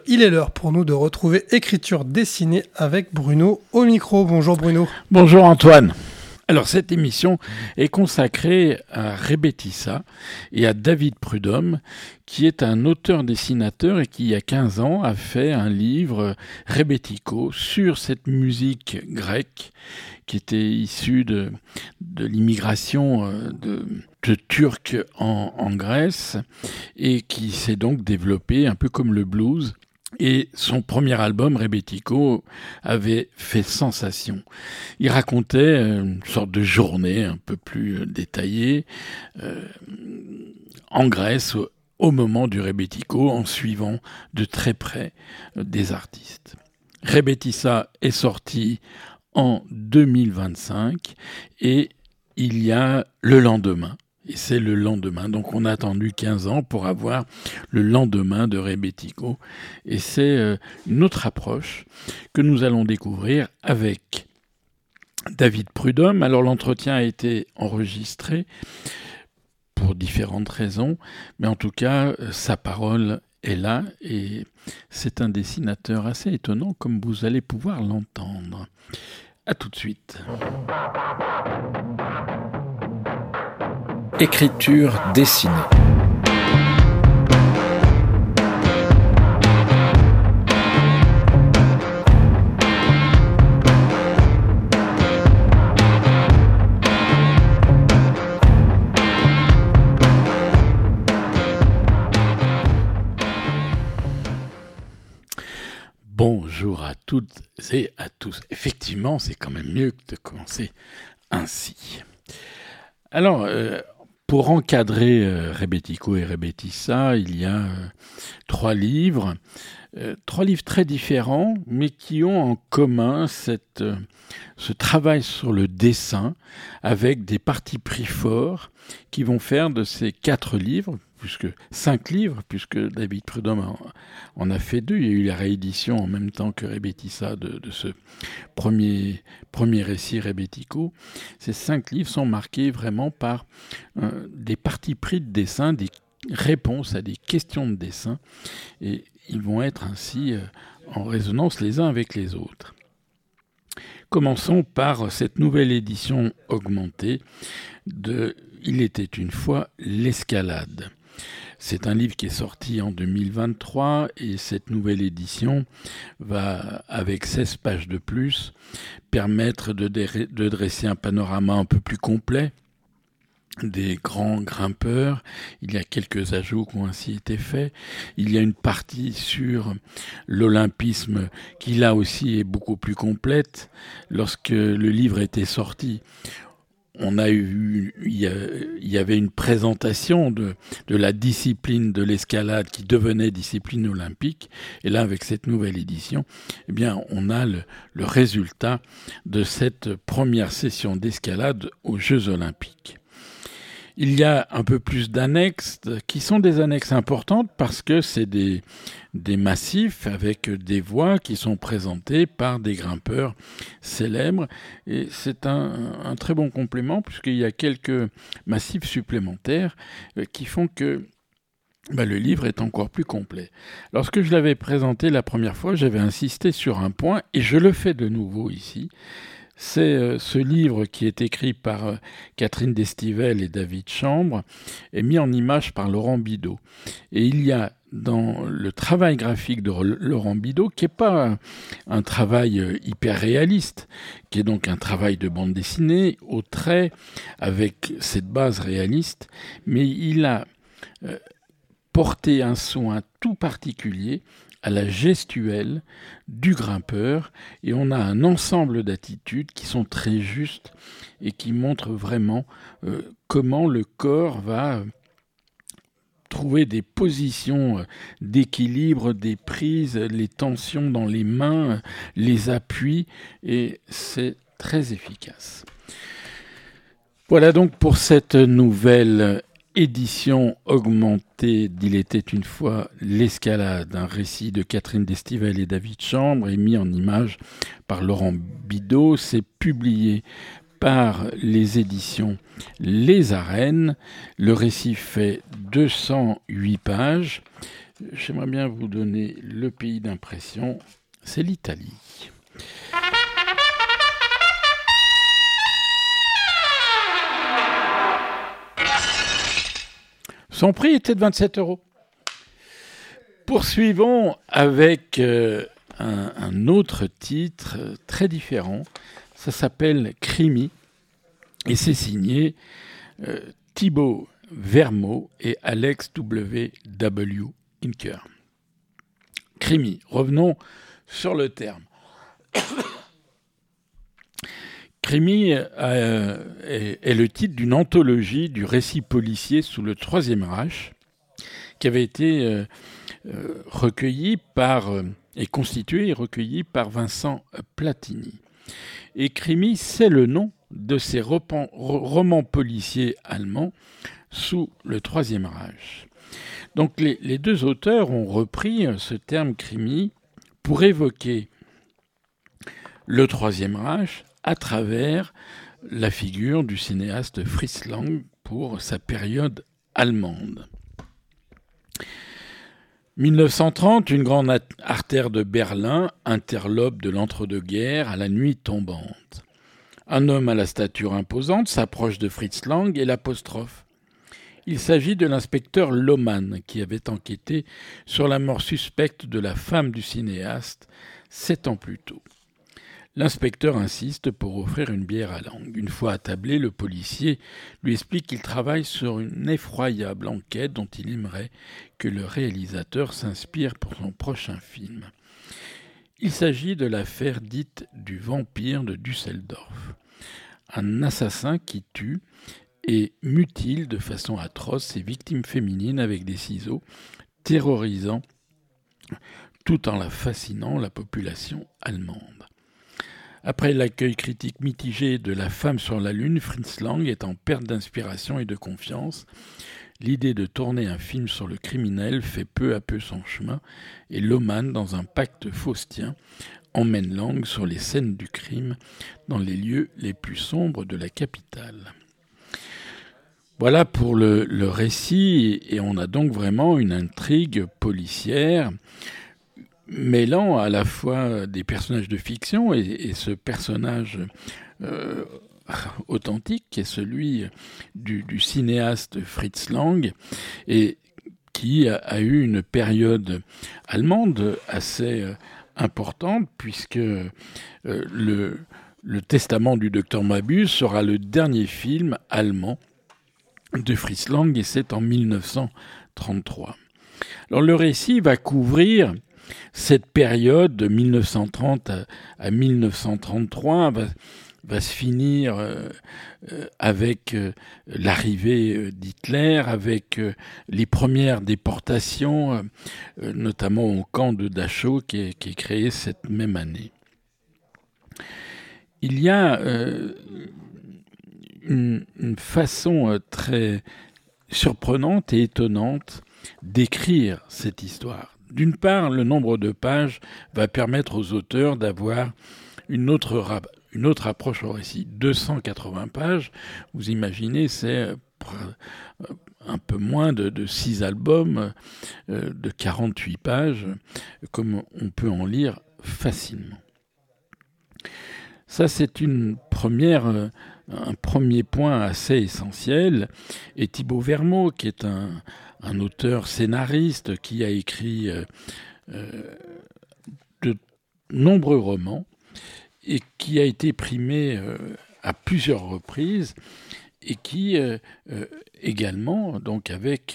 Il est l'heure pour nous de retrouver Écriture dessinée avec Bruno au micro. Bonjour Bruno. Bonjour Antoine. Alors cette émission est consacrée à Rebetissa et à David Prudhomme, qui est un auteur-dessinateur et qui il y a 15 ans a fait un livre Rebetiko sur cette musique grecque qui était issue de l'immigration de Turcs en Grèce et qui s'est donc développé un peu comme le blues. Et son premier album, Rebetiko, avait fait sensation. Il racontait une sorte de journée un peu plus détaillée en Grèce au moment du Rebetiko, en suivant de très près des artistes. Rebetissa est sorti en 2025 et il y a le lendemain. Et c'est le lendemain. Donc on a attendu 15 ans pour avoir le lendemain de Rebetiko. Et c'est une autre approche que nous allons découvrir avec David Prudhomme. Alors l'entretien a été enregistré pour différentes raisons. Mais en tout cas, sa parole est là. Et c'est un dessinateur assez étonnant comme vous allez pouvoir l'entendre. À tout de suite. Écriture dessinée. Bonjour à toutes et à tous. Effectivement, c'est quand même mieux de commencer ainsi. Alors, pour encadrer Rebetiko et Rebetissa, il y a 3 livres très différents, mais qui ont en commun ce travail sur le dessin avec des partis pris forts qui vont faire de ces 4 livres, 5 livres, puisque David Prudhomme en a fait 2. Il y a eu la réédition en même temps que Rebetissa de ce premier récit Rebetiko. Ces 5 livres sont marqués vraiment par des partis pris de dessin, des réponses à des questions de dessin, et ils vont être ainsi en résonance les uns avec les autres. Commençons par cette nouvelle édition augmentée de « Il était une fois l'escalade ». C'est un livre qui est sorti en 2023 et cette nouvelle édition va, avec 16 pages de plus, permettre de dresser un panorama un peu plus complet des grands grimpeurs. Il y a quelques ajouts qui ont ainsi été faits. Il y a une partie sur l'olympisme qui là aussi est beaucoup plus complète. Lorsque le livre était sorti, il y avait une présentation de la discipline de l'escalade qui devenait discipline olympique. Et là, avec cette nouvelle édition, eh bien, on a le résultat de cette première session d'escalade aux Jeux olympiques. Il y a un peu plus d'annexes qui sont des annexes importantes parce que c'est des massifs avec des voies qui sont présentées par des grimpeurs célèbres. Et c'est un très bon complément puisqu'il y a quelques massifs supplémentaires qui font que le livre est encore plus complet. Lorsque je l'avais présenté la première fois, j'avais insisté sur un point et je le fais de nouveau ici. C'est ce livre qui est écrit par Catherine Destivelle et David Chambre est mis en image par Laurent Bidault. Et il y a dans le travail graphique de Laurent Bidault, qui n'est pas un travail hyper réaliste, qui est donc un travail de bande dessinée, au trait, avec cette base réaliste, mais il a porté un soin tout particulier à la gestuelle du grimpeur, et on a un ensemble d'attitudes qui sont très justes et qui montrent vraiment comment le corps va trouver des positions d'équilibre, des prises, les tensions dans les mains, les appuis, et c'est très efficace. Voilà donc pour cette nouvelle édition augmentée d'Il était une fois l'escalade, un récit de Catherine Destivelle et David Chambre, est mis en image par Laurent Bidault. C'est publié par les éditions Les Arènes. Le récit fait 208 pages. J'aimerais bien vous donner le pays d'impression, c'est l'Italie. Son prix était de 27 €. Poursuivons avec un autre titre très différent. Ça s'appelle Crimi et c'est signé Thibaut Vermeau et Alex W. Inker. Crimi, revenons sur le terme. Crimi est le titre d'une anthologie du récit policier sous le Troisième Reich qui avait été recueilli et constitué et recueilli par Vincent Platini. Et Crimi, c'est le nom de ces romans policiers allemands sous le Troisième Reich. Donc les deux auteurs ont repris ce terme Crimi pour évoquer le Troisième Reich à travers la figure du cinéaste Fritz Lang pour sa période allemande. 1930, une grande artère de Berlin, interlope de l'entre-deux-guerres à la nuit tombante. Un homme à la stature imposante s'approche de Fritz Lang et l'apostrophe. Il s'agit de l'inspecteur Lohmann qui avait enquêté sur la mort suspecte de la femme du cinéaste 7 ans plus tôt. L'inspecteur insiste pour offrir une bière à Lang. Une fois attablé, le policier lui explique qu'il travaille sur une effroyable enquête dont il aimerait que le réalisateur s'inspire pour son prochain film. Il s'agit de l'affaire dite du vampire de Düsseldorf. Un assassin qui tue et mutile de façon atroce ses victimes féminines avec des ciseaux, terrorisant tout en la fascinant la population allemande. Après l'accueil critique mitigé de La femme sur la lune, Fritz Lang est en perte d'inspiration et de confiance. L'idée de tourner un film sur le criminel fait peu à peu son chemin et Lohmann, dans un pacte faustien, emmène Lang sur les scènes du crime dans les lieux les plus sombres de la capitale. Voilà pour le récit et on a donc vraiment une intrigue policière mêlant à la fois des personnages de fiction et ce personnage authentique qui est celui du cinéaste Fritz Lang et qui a eu une période allemande assez importante puisque le Testament du docteur Mabuse sera le dernier film allemand de Fritz Lang et c'est en 1933. Alors le récit va couvrir cette période de 1930 à 1933 va se finir avec l'arrivée d'Hitler, avec les premières déportations, notamment au camp de Dachau qui est créé cette même année. Il y a une façon très surprenante et étonnante d'écrire cette histoire. D'une part, le nombre de pages va permettre aux auteurs d'avoir une autre approche au récit. 280 pages, vous imaginez, c'est un peu moins de 6 albums de 48 pages, comme on peut en lire facilement. Ça, c'est un premier point assez essentiel. Et Thibaut Vermeau, qui est un auteur scénariste qui a écrit de nombreux romans et qui a été primé à plusieurs reprises et qui également, donc avec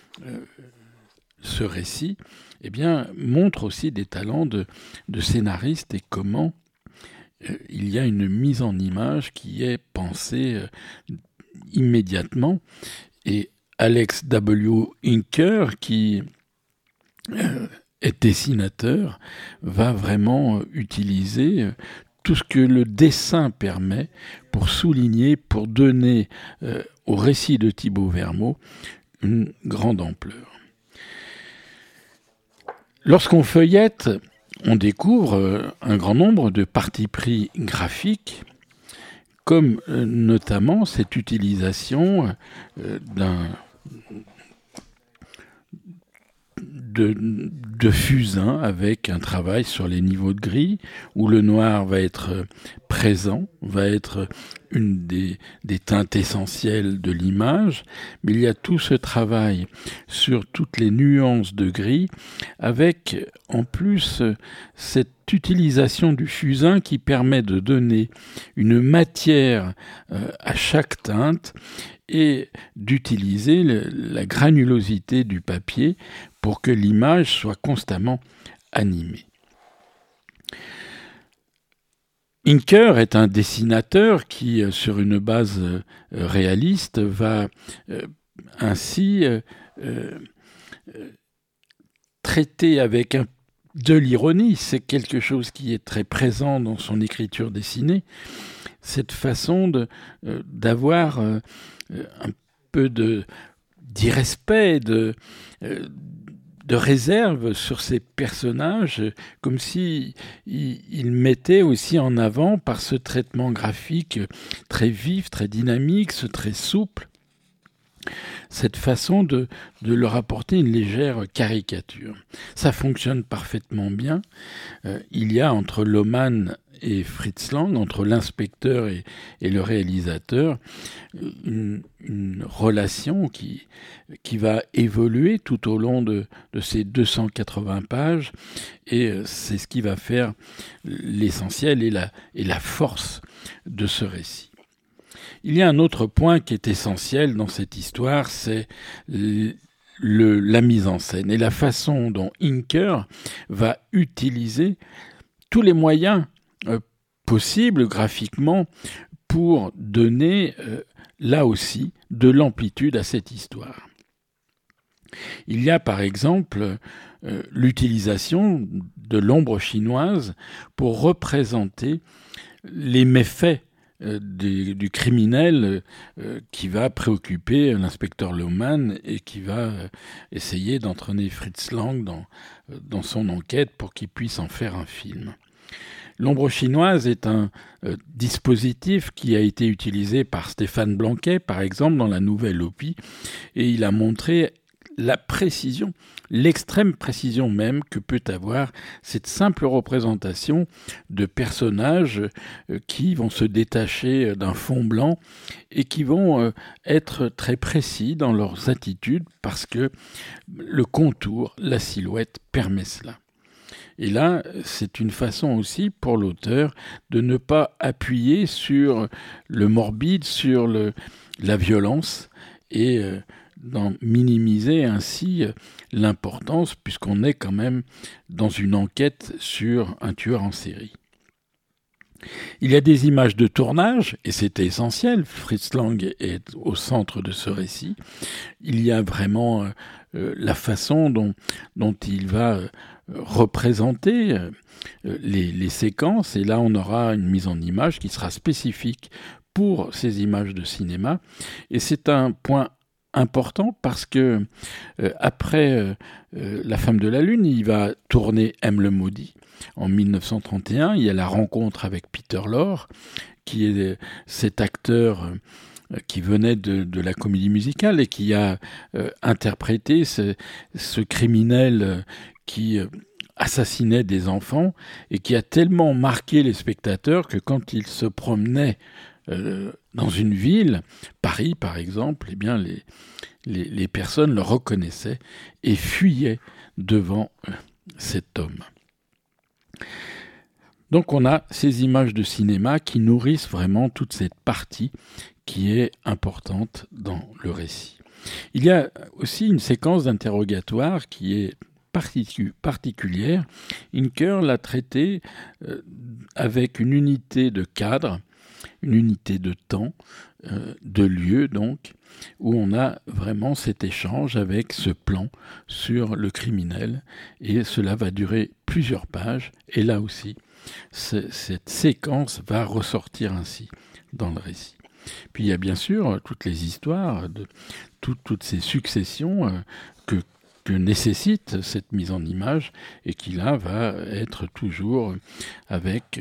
ce récit, eh bien, montre aussi des talents de scénariste et comment il y a une mise en image qui est pensée immédiatement. Et Alex W. Inker, qui est dessinateur, va vraiment utiliser tout ce que le dessin permet pour souligner, pour donner au récit de Thibaut Vermeau une grande ampleur. Lorsqu'on feuillette, on découvre un grand nombre de partis pris graphiques, comme notamment cette utilisation de fusain avec un travail sur les niveaux de gris, où le noir va être présent, va être une des teintes essentielles de l'image, mais il y a tout ce travail sur toutes les nuances de gris, avec en plus cette utilisation du fusain qui permet de donner une matière à chaque teinte et d'utiliser la granulosité du papier pour que l'image soit constamment animée. Inker est un dessinateur qui, sur une base réaliste, va ainsi traiter avec de l'ironie. C'est quelque chose qui est très présent dans son écriture dessinée, cette façon d'avoir un peu d'irrespect, de réserve sur ces personnages, comme si il mettait aussi en avant, par ce traitement graphique très vif, très dynamique, ce très souple, cette façon de leur apporter une légère caricature. Ça fonctionne parfaitement bien. Il y a entre Lohmann et Fritz Lang, entre l'inspecteur et le réalisateur, une relation qui va évoluer tout au long de ces 280 pages, et c'est ce qui va faire l'essentiel et la force de ce récit. Il y a un autre point qui est essentiel dans cette histoire, c'est la mise en scène et la façon dont Inker va utiliser tous les moyens possibles graphiquement pour donner là aussi de l'amplitude à cette histoire. Il y a par exemple l'utilisation de l'ombre chinoise pour représenter les méfaits du criminel qui va préoccuper l'inspecteur Lohmann et qui va essayer d'entraîner Fritz Lang dans son enquête pour qu'il puisse en faire un film. L'ombre chinoise est un dispositif qui a été utilisé par Stéphane Blanquet, par exemple, dans la Nouvelle Opie, et il a montré la précision, l'extrême précision même que peut avoir cette simple représentation de personnages qui vont se détacher d'un fond blanc et qui vont être très précis dans leurs attitudes parce que le contour, la silhouette permet cela. Et là, c'est une façon aussi pour l'auteur de ne pas appuyer sur le morbide, sur la violence et d'en minimiser ainsi l'importance, puisqu'on est quand même dans une enquête sur un tueur en série. Il y a des images de tournage, et c'est essentiel, Fritz Lang est au centre de ce récit. Il y a vraiment la façon dont il va représenter les séquences, et là on aura une mise en image qui sera spécifique pour ces images de cinéma, et c'est un point important parce que après La femme de la lune, il va tourner M le maudit en 1931. Il y a la rencontre avec Peter Lorre, qui est cet acteur qui venait de la comédie musicale et qui a interprété ce criminel qui assassinait des enfants et qui a tellement marqué les spectateurs que quand il se promenait dans une ville, Paris par exemple, eh bien les personnes le reconnaissaient et fuyaient devant cet homme. Donc on a ces images de cinéma qui nourrissent vraiment toute cette partie qui est importante dans le récit. Il y a aussi une séquence d'interrogatoire qui est particulière. Inker l'a traitée avec une unité de cadre, une unité de temps, de lieu donc, où on a vraiment cet échange avec ce plan sur le criminel, et cela va durer plusieurs pages, et là aussi, cette séquence va ressortir ainsi dans le récit. Puis il y a bien sûr toutes les histoires, toutes ces successions que nécessite cette mise en image, et qui là va être toujours avec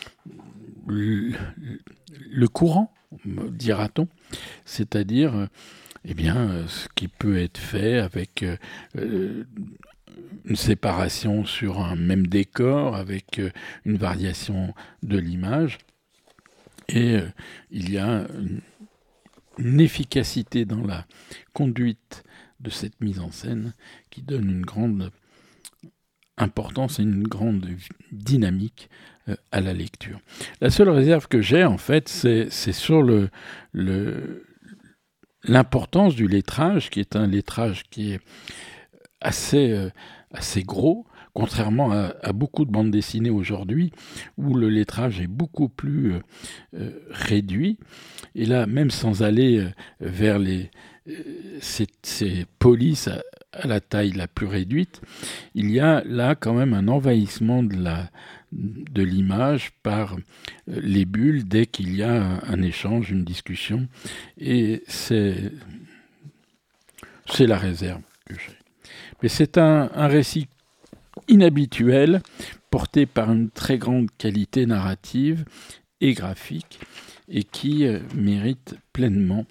le courant, dira-t-on, c'est-à-dire ce qui peut être fait avec une séparation sur un même décor avec une variation de l'image. Et il y a une efficacité dans la conduite de cette mise en scène qui donne une grande importance et une grande dynamique à la lecture. La seule réserve que j'ai, en fait, c'est sur l'importance du lettrage, qui est un lettrage qui est assez gros, contrairement à beaucoup de bandes dessinées aujourd'hui, où le lettrage est beaucoup plus réduit. Et là, même sans aller vers ces polices à la taille la plus réduite, il y a là quand même un envahissement de l'image par les bulles dès qu'il y a un échange, une discussion. Et c'est la réserve que j'ai. Mais c'est un récit inhabituel, porté par une très grande qualité narrative et graphique, et qui mérite pleinement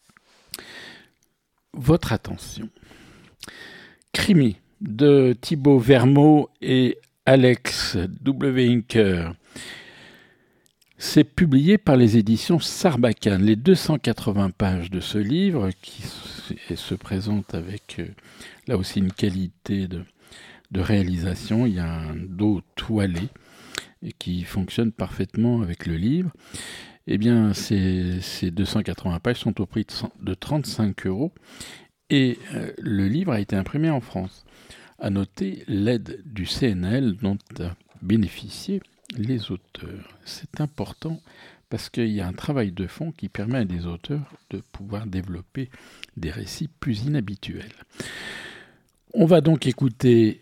votre attention. Crimi de Thibaut Vermeaux et Alex W. Inker. C'est publié par les éditions Sarbacane. Les 280 pages de ce livre, qui se présente avec là aussi une qualité de réalisation. Il y a un dos toilé et qui fonctionne parfaitement avec le livre. Eh bien, ces 280 pages sont au prix de 35 € et le livre a été imprimé en France. À noter l'aide du CNL dont a bénéficié les auteurs. C'est important parce qu'il y a un travail de fond qui permet à des auteurs de pouvoir développer des récits plus inhabituels. On va donc écouter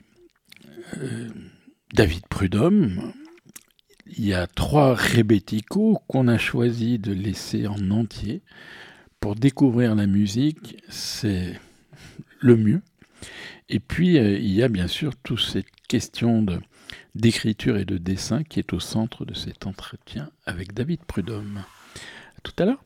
David Prudhomme. Il y a 3 rebetiko qu'on a choisi de laisser en entier. Pour découvrir la musique, c'est le mieux. Et puis, il y a bien sûr toute cette question d'écriture et de dessin qui est au centre de cet entretien avec David Prudhomme. À tout à l'heure.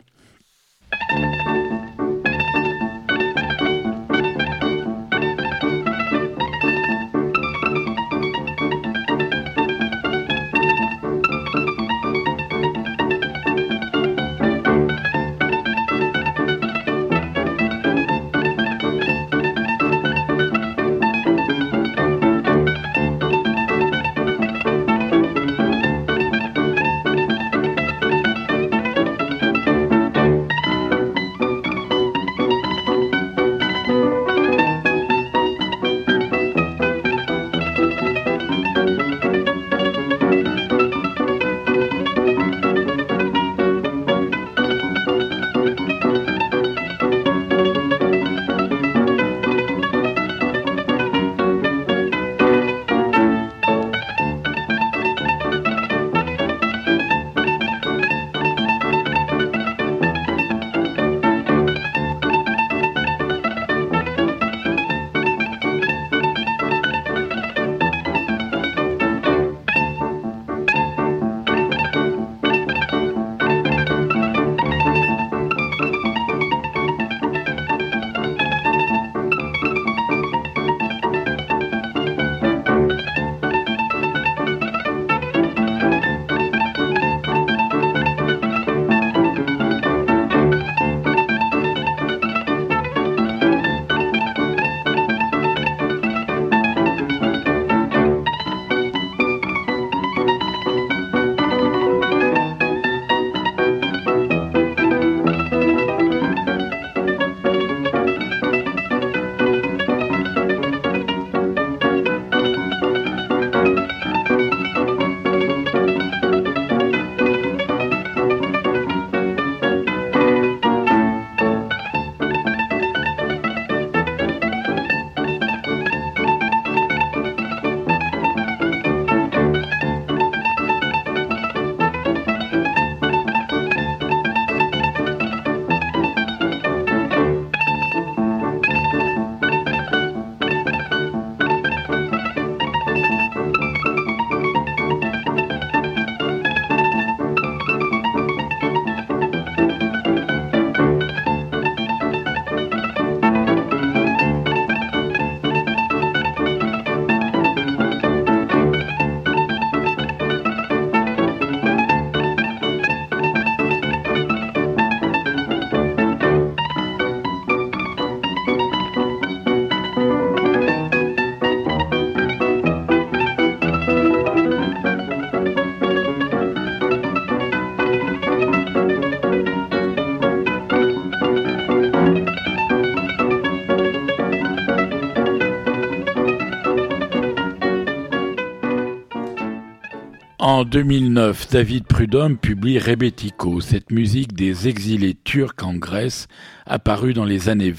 En 2009, David Prudhomme publie Rebetiko, cette musique des exilés turcs en Grèce, apparue dans les années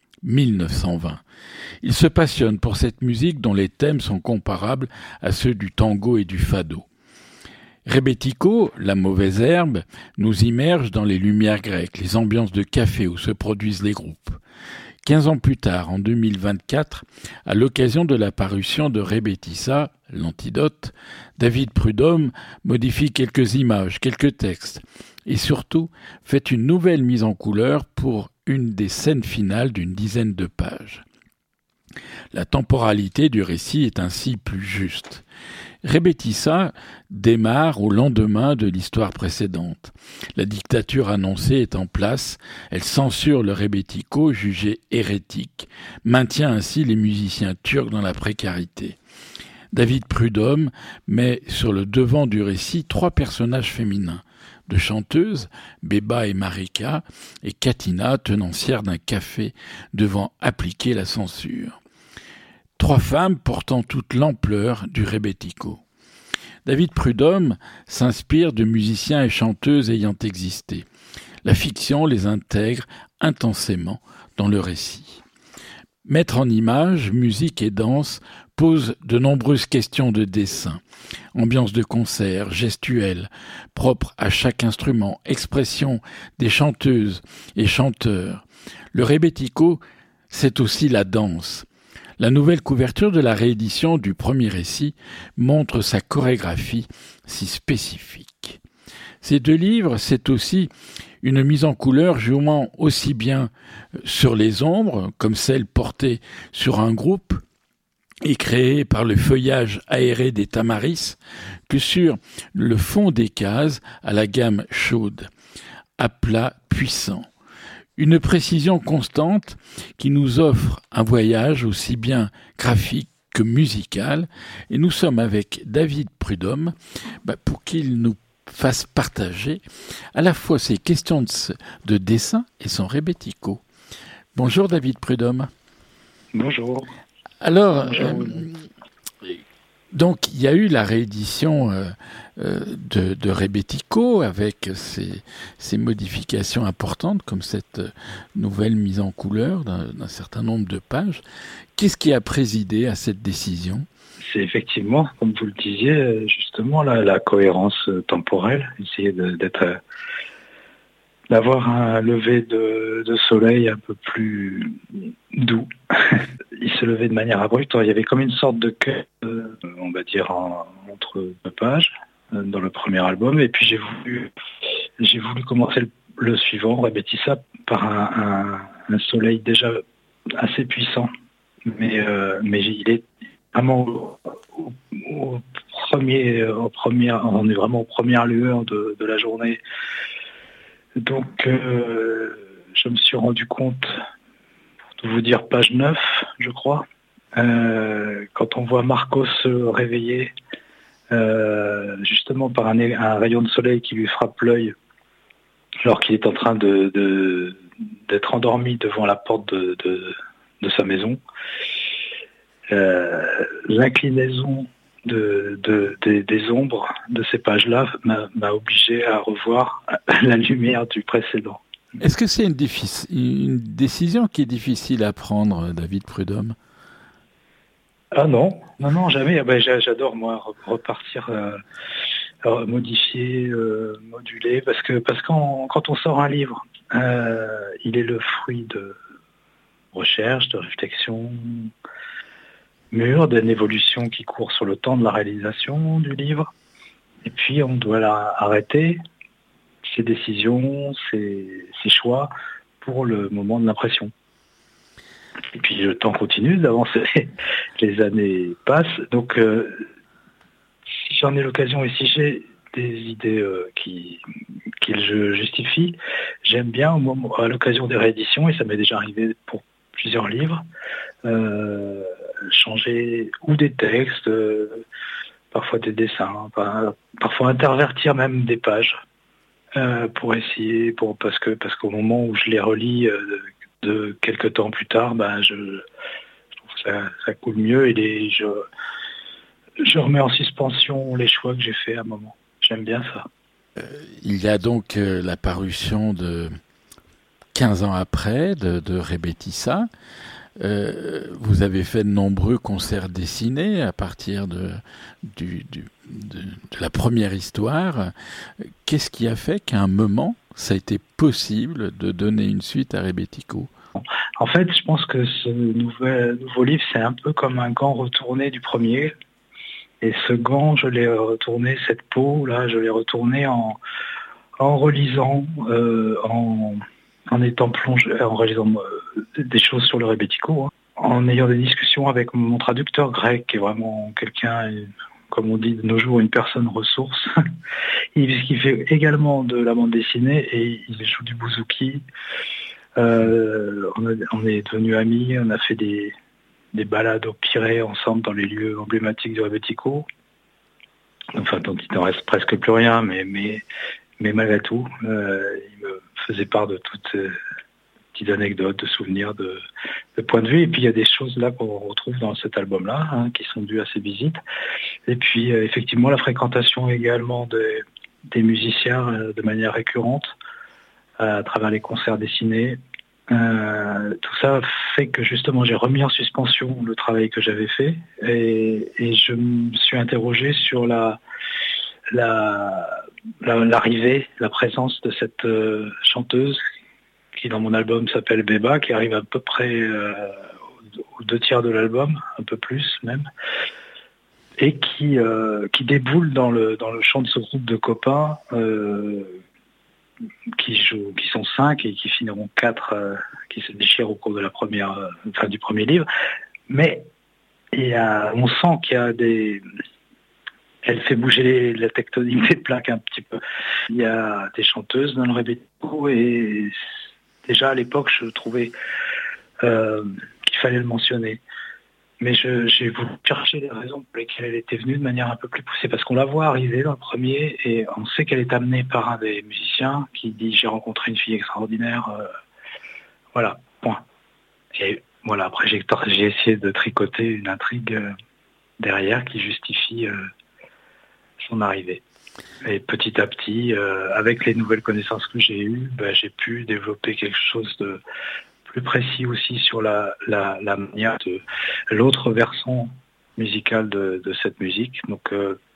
1920. Il se passionne pour cette musique dont les thèmes sont comparables à ceux du tango et du fado. Rebetiko, la mauvaise herbe, nous immerge dans les lumières grecques, les ambiances de café où se produisent les groupes. 15 ans plus tard, en 2024, à l'occasion de la parution de Rebetissa, l'antidote, David Prudhomme modifie quelques images, quelques textes, et surtout fait une nouvelle mise en couleur pour une des scènes finales d'une dizaine de pages. La temporalité du récit est ainsi plus juste. Rebetissa démarre au lendemain de l'histoire précédente. La dictature annoncée est en place, elle censure le rebetiko jugé hérétique, maintient ainsi les musiciens turcs dans la précarité. David Prudhomme met sur le devant du récit 3 personnages féminins, 2 chanteuses, Beba et Marika, et Katina, tenancière d'un café, devant appliquer la censure. 3 femmes portant toute l'ampleur du rebetiko. David Prudhomme s'inspire de musiciens et chanteuses ayant existé. La fiction les intègre intensément dans le récit. Mettre en image, musique et danse pose de nombreuses questions de dessin. Ambiance de concert, gestuelle, propre à chaque instrument, expression des chanteuses et chanteurs. Le rebetiko, c'est aussi la danse. La nouvelle couverture de la réédition du premier récit montre sa chorégraphie si spécifique. Ces 2 livres, c'est aussi une mise en couleur jouant aussi bien sur les ombres, comme celle portée sur un groupe et créée par le feuillage aéré des tamaris, que sur le fond des cases à la gamme chaude, à plat puissant. Une précision constante qui nous offre un voyage aussi bien graphique que musical. Et nous sommes avec David Prudhomme pour qu'il nous fasse partager à la fois ses questions de dessin et son rebetiko. Bonjour David Prudhomme. Bonjour. Alors, donc il y a eu la réédition de Rebetiko avec ces modifications importantes comme cette nouvelle mise en couleur d'un certain nombre de pages. Qu'est-ce qui a présidé à cette décision ? C'est effectivement, comme vous le disiez, justement la cohérence temporelle, essayer d'avoir un lever de soleil un peu plus doux. Il se levait de manière abrupte. Il y avait comme une sorte de queue, on va dire, entre 2 pages dans le premier album. Et puis j'ai voulu commencer le suivant, Rebetissa, par un soleil déjà assez puissant. Mais il est vraiment on est vraiment aux premières lueurs de la journée. Donc, je me suis rendu compte, pour vous dire, page 9, je crois, quand on voit Marco se réveiller, justement par un rayon de soleil qui lui frappe l'œil, alors qu'il est en train d'être endormi devant la porte de sa maison. L'inclinaison des ombres de ces pages-là m'a obligé à revoir la lumière du précédent. Est-ce que c'est une décision qui est difficile à prendre, David Prudhomme ? Ah non, jamais. J'adore, moi, repartir, modifier, moduler, parce que quand on sort un livre, il est le fruit de recherche, de réflexion mûre, d'une évolution qui court sur le temps de la réalisation du livre. Et puis, on doit arrêter ses décisions, ses choix pour le moment de l'impression. Et puis, le temps continue d'avancer, les années passent. Donc, si j'en ai l'occasion et si j'ai des idées je justifie, j'aime bien à l'occasion des rééditions, et ça m'est déjà arrivé pour plusieurs livres, changer ou des textes, parfois des dessins, parfois intervertir même des pages pour essayer, parce qu'au moment où je les relis de quelques temps plus tard, je trouve que ça coule mieux et je remets en suspension les choix que j'ai faits à un moment. J'aime bien ça. Il y a donc la parution de 15 ans après de Rebetissa. Vous avez fait de nombreux concerts dessinés à partir de la première histoire. Qu'est-ce qui a fait qu'à un moment, ça a été possible de donner une suite à Rebetiko ? En fait, je pense que ce nouveau livre, c'est un peu comme un gant retourné du premier. Et ce gant, je l'ai retourné, cette peau, là, je l'ai retourné en relisant, en étant plongé, en réalisant des choses sur le Rebetiko, hein, en ayant des discussions avec mon traducteur grec, qui est vraiment quelqu'un, comme on dit de nos jours, une personne ressource. Il fait également de la bande dessinée et il joue du bouzouki. On est devenus amis, on a fait des balades au Pirée ensemble dans les lieux emblématiques du Rebetiko. Enfin, dont il n'en reste presque plus rien, mais malgré tout, il me faisait part de toutes petites anecdotes, de souvenirs, de points de vue. Et puis il y a des choses là qu'on retrouve dans cet album-là, hein, qui sont dues à ces visites. Et puis effectivement, la fréquentation également des musiciens de manière récurrente à travers les concerts dessinés. Tout ça fait que justement j'ai remis en suspension le travail que j'avais fait et je me suis interrogé sur l'arrivée, la présence de cette chanteuse qui dans mon album s'appelle Beba, qui arrive à peu près aux 2/3 de l'album, un peu plus même, et qui déboule dans le chant de ce groupe de copains qui sont 5 et qui finiront 4, qui se déchirent au cours de la du premier livre. Mais on sent qu'il y a elle fait bouger la tectonique des plaques un petit peu. Il y a des chanteuses dans le Rebetiko et déjà à l'époque je trouvais qu'il fallait le mentionner. Mais j'ai voulu chercher les raisons pour lesquelles elle était venue de manière un peu plus poussée, parce qu'on la voit arriver dans le premier et on sait qu'elle est amenée par un des musiciens qui dit « j'ai rencontré une fille extraordinaire ». Voilà, point. Et voilà, après j'ai essayé de tricoter une intrigue derrière qui justifie son arrivée. Et petit à petit, avec les nouvelles connaissances que j'ai eues, j'ai pu développer quelque chose de plus précis aussi sur la manière de l'autre versant musical de cette musique. Donc,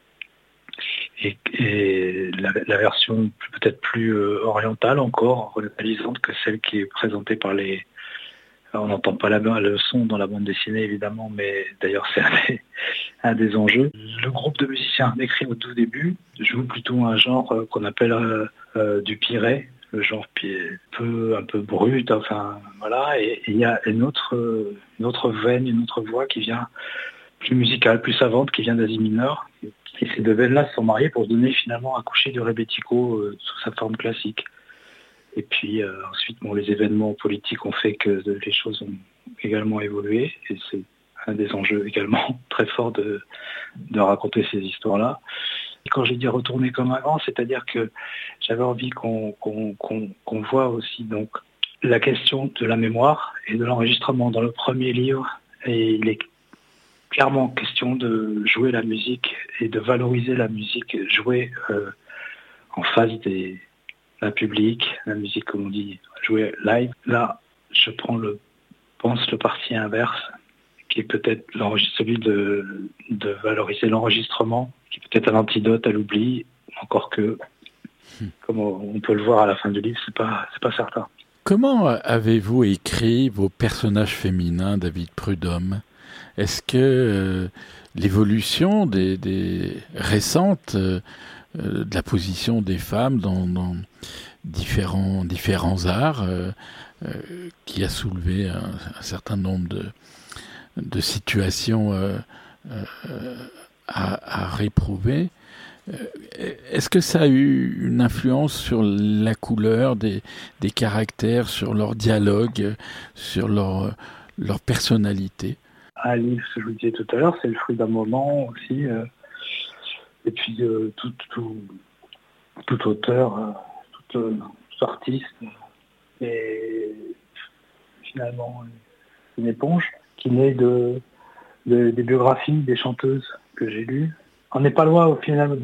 et la version peut-être plus orientale encore, orientalisante que celle qui est présentée par les... On n'entend pas le son dans la bande dessinée évidemment, mais d'ailleurs c'est un des enjeux. Le groupe de musiciens décrit au tout début joue plutôt un genre qu'on appelle du piré, le genre un peu brut, enfin voilà, et il y a une autre veine, une autre voix qui vient plus musicale, plus savante, qui vient d'Asie mineure. Et ces deux veines-là se sont mariées pour donner finalement un coucher de Rebetiko sous sa forme classique. Et puis ensuite, les événements politiques ont fait que les choses ont également évolué, et c'est un des enjeux également très forts de raconter ces histoires-là. Et quand j'ai dit retourner comme un grand, c'est-à-dire que j'avais envie qu'on voit aussi donc la question de la mémoire et de l'enregistrement dans le premier livre. Et il est clairement question de jouer la musique et de valoriser la musique jouée en face d'un public, la musique comme on dit, jouée live. Là, je pense le parti inverse, qui est peut-être celui de valoriser l'enregistrement, qui est peut-être un antidote à l'oubli, encore que, comme on peut le voir à la fin du livre, c'est pas certain. Comment avez-vous écrit vos personnages féminins, David Prudhomme ? Est-ce que l'évolution des récentes de la position des femmes dans différents arts qui a soulevé un certain nombre de situations à réprouver. Est-ce que ça a eu une influence sur la couleur des caractères, sur leur dialogue, sur leur personnalité ? Un livre, ce que je vous disais tout à l'heure, c'est le fruit d'un moment aussi. Et puis tout auteur, tout artiste est finalement une éponge qui naît des biographies des chanteuses que j'ai lu. On n'est pas loin au final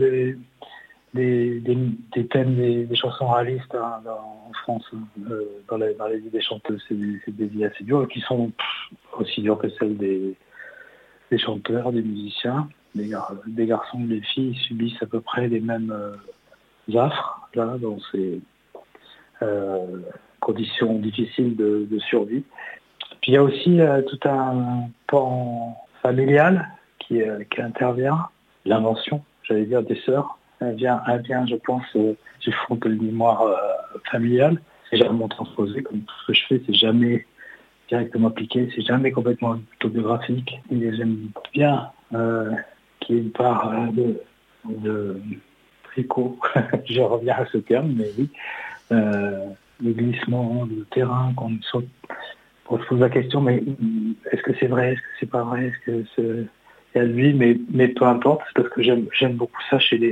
des thèmes des chansons réalistes en France, dans les vies des chanteuses. C'est des vies assez dures, qui sont aussi dures que celles des chanteurs, des musiciens. Des garçons, des filles subissent à peu près les mêmes affres là, dans ces conditions difficiles de survie. Puis il y a aussi tout un pan familial qui intervient, l'invention, j'allais dire, des sœurs. Elle vient, je pense, du fond de l'histoire familiale. C'est jamais transposé, comme tout ce que je fais, c'est jamais directement appliqué, c'est jamais complètement autobiographique. Et j'aime bien qu'il y ait une part de tricot, je reviens à ce terme, mais oui, le glissement, le terrain, qu'on saute, on se pose la question, mais est-ce que c'est vrai, est-ce que c'est pas vrai, est-ce que c'est... Il y a lui, mais peu importe, c'est parce que j'aime beaucoup ça chez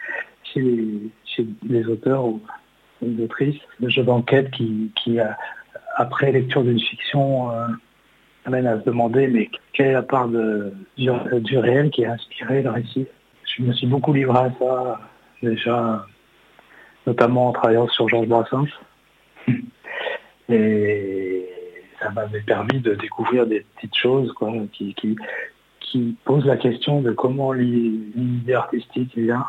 les auteurs ou les autrices, le jeu d'enquête qui après lecture d'une fiction, amène à se demander mais quelle est la part du réel qui a inspiré le récit. Je me suis beaucoup livré à ça, déjà, notamment en travaillant sur Georges Brassens. Et ça m'avait permis de découvrir des petites choses quoi, qui posent la question de comment l'idée artistique vient,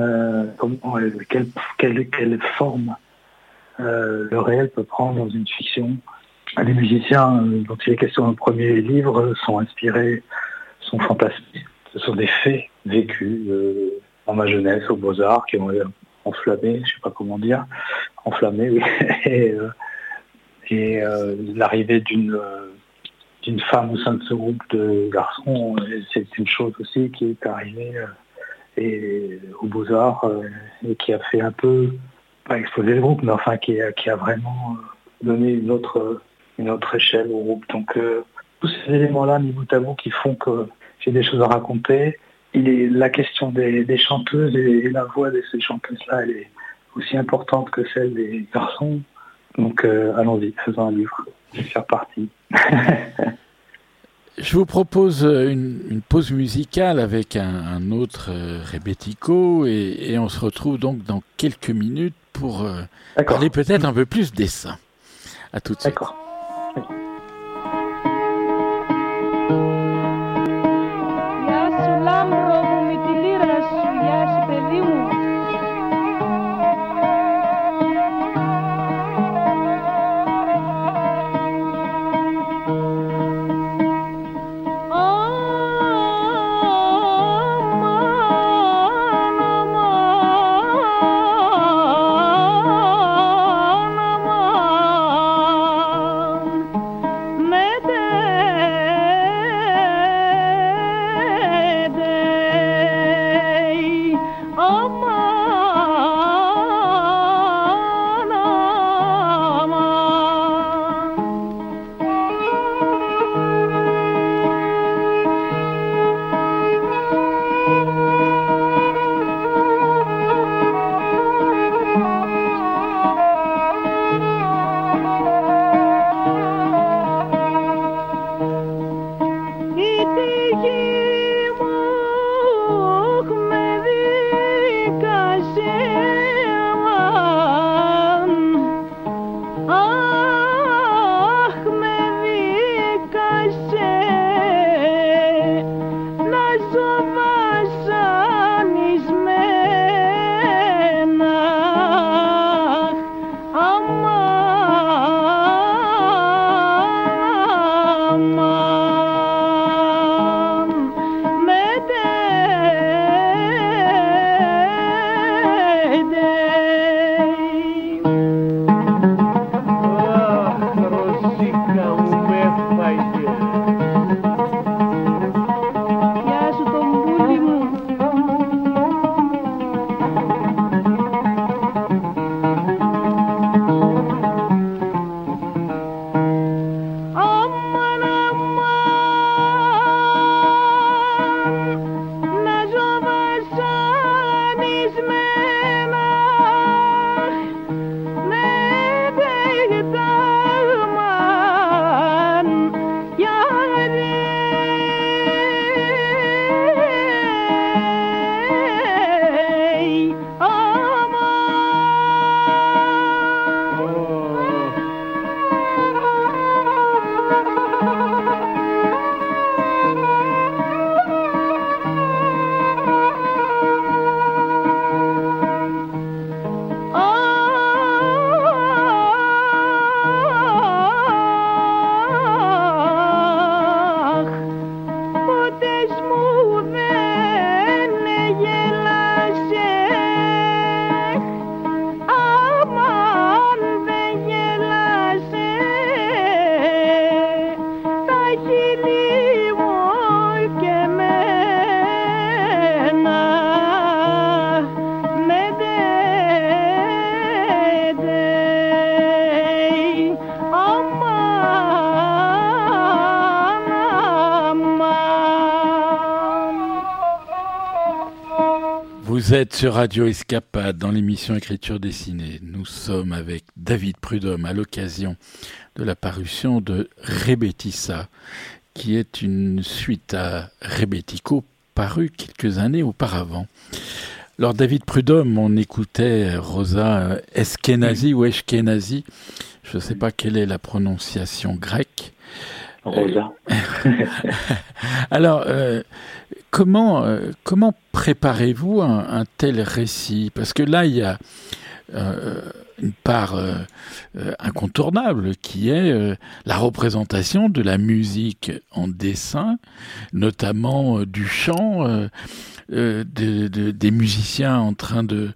quelle forme le réel peut prendre dans une fiction. Les musiciens dont il est question dans le premier livre sont inspirés, sont fantasmés. Ce sont des faits vécus dans ma jeunesse aux Beaux-Arts qui ont enflammé, je ne sais pas comment dire, enflammé, oui. et l'arrivée d'une femme au sein de ce groupe de garçons, c'est une chose aussi qui est arrivée aux Beaux-Arts et qui a fait un peu, pas exploser le groupe, mais enfin qui a vraiment donné une autre échelle au groupe. Donc tous ces éléments-là mis bout à bout qui font que j'ai des choses à raconter. La question des chanteuses et la voix de ces chanteuses-là, elle est aussi importante que celle des garçons. Donc allons-y, faisons un livre, faire partie. Je vous propose une pause musicale avec un autre Rebetiko et on se retrouve donc dans quelques minutes pour parler peut-être un peu plus dessin. À tout de suite. D'accord. Oui. Vous êtes sur Radio Escapade dans l'émission Écriture dessinée. Nous sommes avec David Prudhomme à l'occasion de la parution de Rebetissa, qui est une suite à Rebetiko parue quelques années auparavant. Alors David Prudhomme, on écoutait Rosa Eskenazi ou Eshkenazi, je ne sais pas quelle est la prononciation grecque. Rosa. Alors, comment préparez-vous un tel récit ? Parce que là, il y a une part incontournable qui est la représentation de la musique en dessin, notamment du chant, des musiciens en train de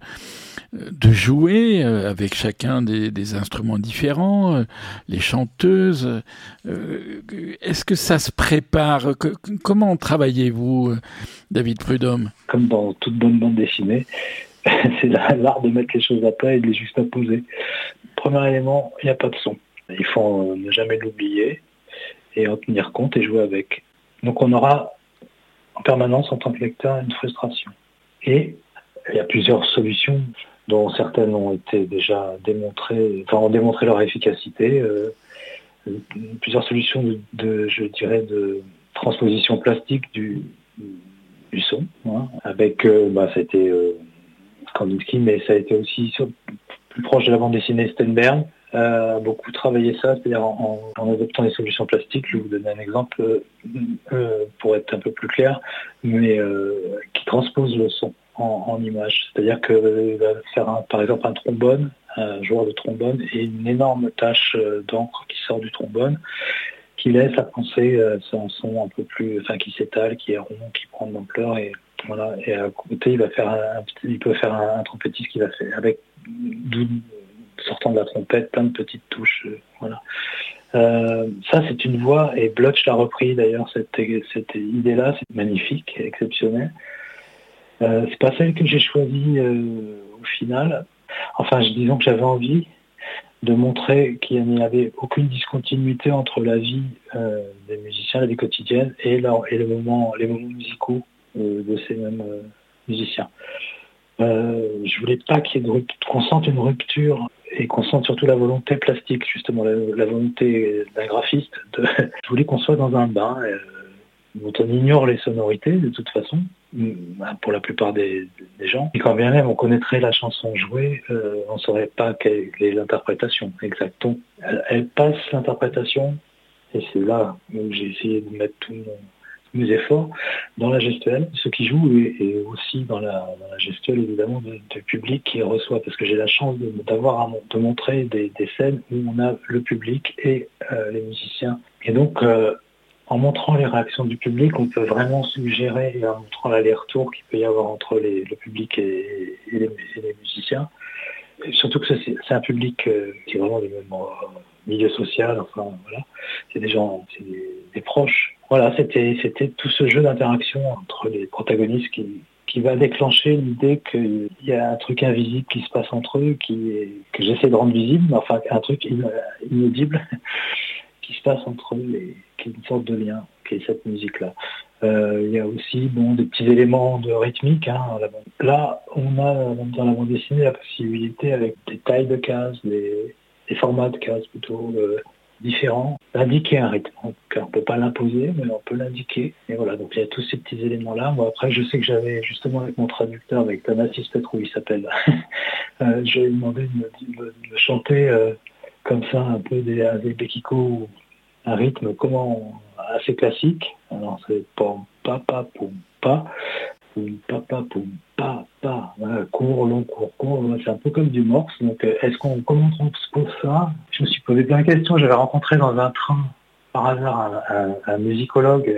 jouer avec chacun des instruments différents, les chanteuses. Est-ce que ça se prépare ? Comment travaillez-vous, David Prudhomme ? Comme dans toute bonne bande dessinée, c'est l'art de mettre les choses à plat et de les juxtaposer. Premier élément, il n'y a pas de son. Il faut ne jamais l'oublier et en tenir compte et jouer avec. Donc on aura en permanence en tant que lecteur une frustration. Et il y a plusieurs solutions dont certaines ont été déjà démontrées, ont démontré leur efficacité. Plusieurs solutions de transposition plastique du son, hein, avec, ça a été Kandinsky, mais ça a été aussi plus proche de la bande dessinée Steinberg, a beaucoup travaillé ça, c'est-à-dire en adoptant des solutions plastiques. Je vais vous donner un exemple pour être un peu plus clair, mais qui transpose le son en image. C'est-à-dire que va faire par exemple un trombone, un joueur de trombone, et une énorme tache d'encre qui sort du trombone, qui laisse à penser un son un peu plus, qui s'étale, qui est rond, qui prend de l'ampleur, et voilà. Et à côté, il peut faire un trompettiste qui va faire avec sortant de la trompette plein de petites touches, voilà. Ça, c'est une voix, et Blotch l'a repris d'ailleurs, cette idée-là, c'est magnifique, exceptionnel. C'est pas celle que j'ai choisie au final. Disons que j'avais envie de montrer qu'il n'y avait aucune discontinuité entre la vie des musiciens, la vie quotidienne, et les moments musicaux de ces mêmes musiciens. Je voulais pas qu'on sente une rupture et qu'on sente surtout la volonté plastique, justement, la volonté d'un graphiste. Je voulais qu'on soit dans un bain dont on ignore les sonorités de toute façon, pour la plupart des gens. Et quand bien même on connaîtrait la chanson jouée, on ne saurait pas quelle est l'interprétation exacte. Donc, elle passe l'interprétation, et c'est là où j'ai essayé de mettre tous mes efforts dans la gestuelle, ceux qui jouent, et aussi dans la gestuelle évidemment du public qui reçoit, parce que j'ai la chance de montrer des scènes où on a le public et les musiciens. Et donc en montrant les réactions du public, on peut vraiment suggérer, et en montrant l'aller-retour qu'il peut y avoir entre le public et les musiciens. Et surtout que c'est un public qui est vraiment du même milieu social, voilà. C'est des gens, c'est des proches. Voilà, c'était tout ce jeu d'interaction entre les protagonistes qui va déclencher l'idée qu'il y a un truc invisible qui se passe entre eux, que j'essaie de rendre visible, mais un truc inaudible qui se passe entre eux et qui est une sorte de lien, qui est cette musique-là. Il y a aussi des petits éléments de rythmique. Hein, là, on a dans la bande dessinée la possibilité, avec des tailles de cases, des formats de cases plutôt différents, d'indiquer un rythme. Donc, on ne peut pas l'imposer, mais on peut l'indiquer. Et voilà, donc il y a tous ces petits éléments-là. Moi, après, je sais que j'avais, justement, avec mon traducteur, avec Thanasis Petrou, il s'appelle, je lui ai demandé de me chanter comme ça, un peu des Bekiko, un rythme assez classique. Alors, c'est pom, pa, pa, poum, pa, poum, pa, pa, poum, pa, pa. Voilà, court, long, court, court. C'est un peu comme du morse. Donc, comment on transpose ça ? Je me suis posé plein de questions. J'avais rencontré dans un train, par hasard, un musicologue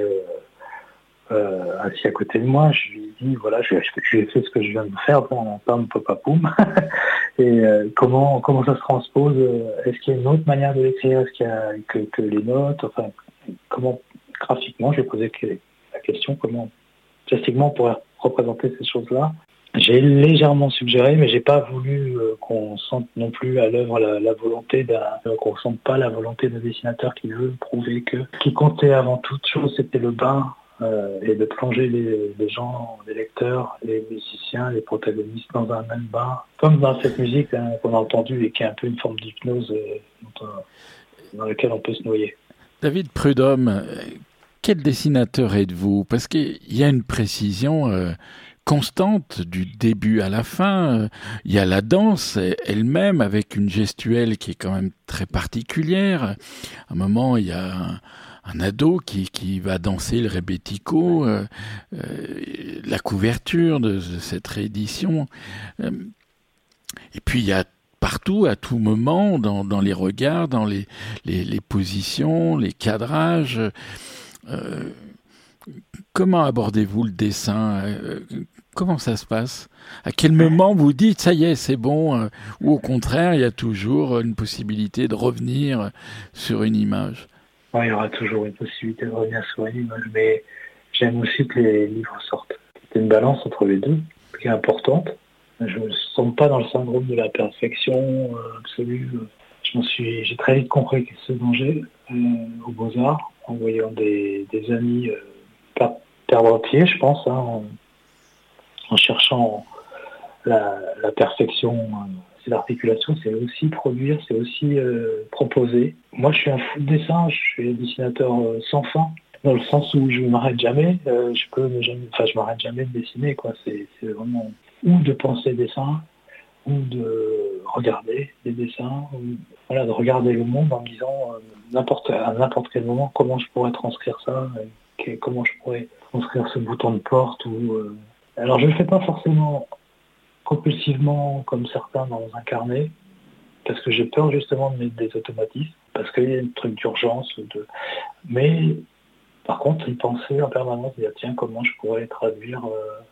assis à côté de moi. Je lui ai dit, voilà, je lui ai fait ce que je viens de faire, pam, pam, pa, poum. Et comment ça se transpose ? Est-ce qu'il y a une autre manière de l'écrire ? Est-ce qu'il y a que les notes ? Comment graphiquement, j'ai posé la question, comment plastiquement on pourrait représenter ces choses-là. J'ai légèrement suggéré, mais j'ai pas voulu qu'on sente non plus à l'œuvre la volonté qu'on sente pas la volonté d'un dessinateur qui veut prouver que ce qui comptait avant toute chose, c'était le bain et de plonger les gens, les lecteurs, les musiciens, les protagonistes dans un même bain, comme dans cette musique qu'on a entendue et qui est un peu une forme d'hypnose dans laquelle on peut se noyer. David Prudhomme, quel dessinateur êtes-vous? Parce qu'il y a une précision constante du début à la fin. Il y a la danse elle-même avec une gestuelle qui est quand même très particulière. À un moment, il y a un ado qui va danser le rebetiko, la couverture de cette réédition. Et puis il y a partout, à tout moment, dans les regards, dans les positions, les cadrages. Comment abordez-vous le dessin? Comment ça se passe? À quel moment vous dites ça y est, c'est bon? Ou au contraire, il y a toujours une possibilité de revenir sur une image? Ouais, il y aura toujours une possibilité de revenir sur une image, mais j'aime aussi que les livres sortent. C'est une balance entre les deux qui est importante. Je ne me sens pas dans le syndrome de la perfection absolue. J'ai très vite compris ce danger aux Beaux-Arts, en voyant des amis perdre pied, je pense, en cherchant la perfection. C'est l'articulation, c'est aussi produire, c'est aussi proposer. Moi, je suis un fou de dessin, je suis un dessinateur sans fin, dans le sens où je ne m'arrête jamais. Je m'arrête jamais de dessiner, quoi. C'est vraiment ou de penser dessin, ou de regarder des dessins, ou, de regarder le monde en me disant à n'importe quel moment comment je pourrais transcrire ça, comment je pourrais transcrire ce bouton de porte. Alors je ne le fais pas forcément compulsivement comme certains dans un carnet, parce que j'ai peur justement de mettre des automatismes, parce qu'il y a un truc d'urgence. Mais par contre, y penser en permanence, dire tiens, comment je pourrais traduire